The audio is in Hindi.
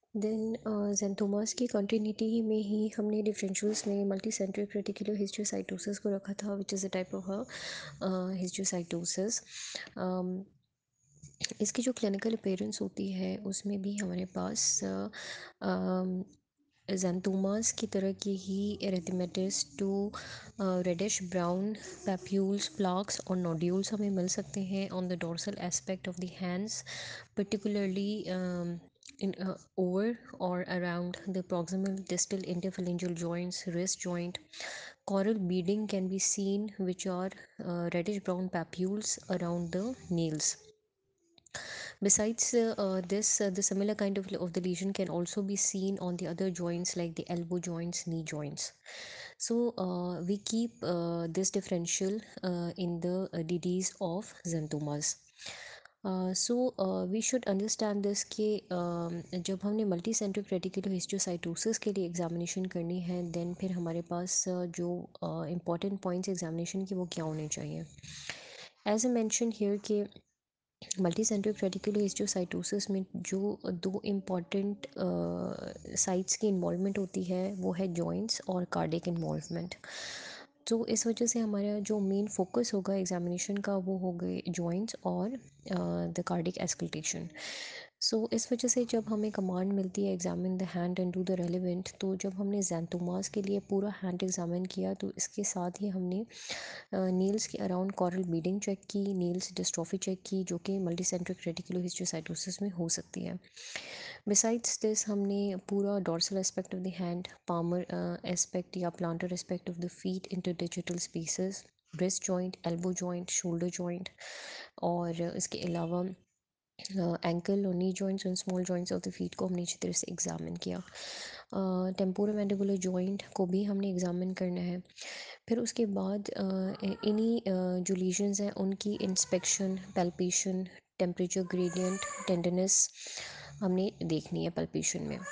देन ज़ेंथोमास की कंटिन्यूटी में ही हमने डिफरेंशियल्स में मल्टीसेंट्रिक रेटिकुलर हिस्टोसाइटोसिस को रखा था, which is a type of histiocytosis. इसकी जो क्लिनिकल अपीयरेंस होती है उसमें भी हमारे पास ज़ेंथोमास की तरह की ही erythematous to reddish brown papules, plaques और नोड्यूल्स हमें मिल सकते हैं on the dorsal aspect of the hands, particularly in over or around the proximal distal interphalangeal joints, wrist joint. Coral beading can be seen, which are reddish brown papules around the nails. Besides this, the similar kind of the lesion can also be seen on the other joints like the elbow joints, knee joints. So we keep this differential in the DDs of xanthomas. So we should understand this कि जब हमने मल्टी सेंट्रिक रेटिकुलर हिस्टोसाइटोसिस के लिए एग्जामिनेशन करनी है, देन फिर हमारे पास जो इम्पॉर्टेंट पॉइंट्स एग्जामिनेशन के वो क्या होने चाहिए। एज ए मैंशन हियर के मल्टी सेंट्रिक रेटिकुलर हिस्टोसाइटोसिस में जो दो इम्पॉर्टेंट साइट्स की इन्वॉल्वमेंट होती है वो है जॉइंट्स और कार्डिक इन्वॉल्वमेंट। तो इस वजह से हमारा जो मेन फोकस होगा एग्जामिनेशन का वो हो गए जॉइंट्स और द कार्डिक एस्कल्टेशन। सो इस वजह से जब हमें कमांड मिलती है examine the hand and do the relevant, तो जब हमने जैंथोमास के लिए पूरा हैंड एग्जामिन किया तो इसके साथ ही हमने नील्स के अराउंड कॉरल बीडिंग चेक की, नील्स डिस्ट्रॉफी चेक की जो कि मल्टीसेंट्रिक रेटिकुलर हिस्टोसाइटोसिस में हो सकती है। बिसाइड्स दिस हमने पूरा dorsal aspect of the hand, palmar aspect या plantar aspect of the feet, interdigital spaces, wrist joint, elbow joint, shoulder joint और इसके अलावा एंकल और knee joints and small joints of the feet को हमने अच्छी तरह से एग्जामिन किया। टेम्पोरोमैंडिबुलर जॉइंट को भी हमने एग्जामिन करना है। फिर उसके बाद इन्हीं जो लीजन्स हैं उनकी inspection, palpation, temperature gradient, tenderness हमने देखनी है पैल्पेशन में।